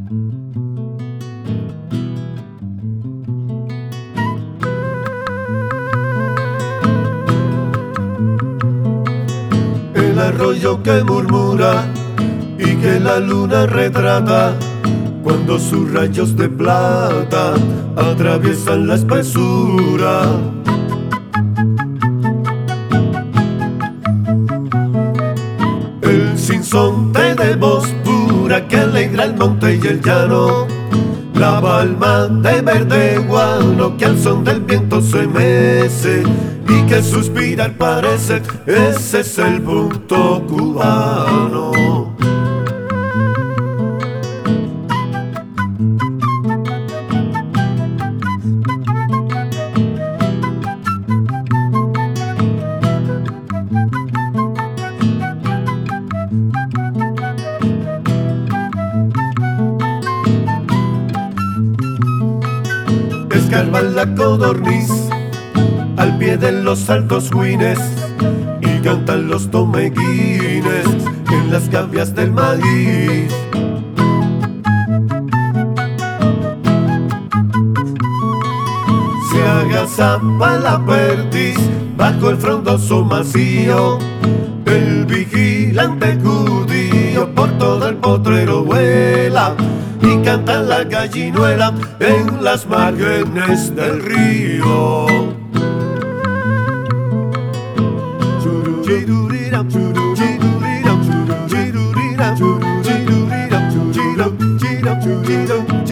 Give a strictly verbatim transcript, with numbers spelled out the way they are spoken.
El arroyo que murmura y que la luna retrata cuando sus rayos de plata atraviesan la espesura. El sinsonte de voz pura que alegra el monte y el llano, la palma de verde guano que al son del viento se mece y que suspirar parece, ese es el punto cubano. Escarban la codorniz al pie de los altos huines y cantan los tomeguines en las gavias del maíz. Se agazapa la perdiz bajo el frondoso macío, el vigilante judío por todo el potrero vuela y canta la gallinuela en las márgenes del río. Chiruriram, chiruriram, chiruriram, chiruriram, chiruriram, chiruriram, chiruriram, chiruriram.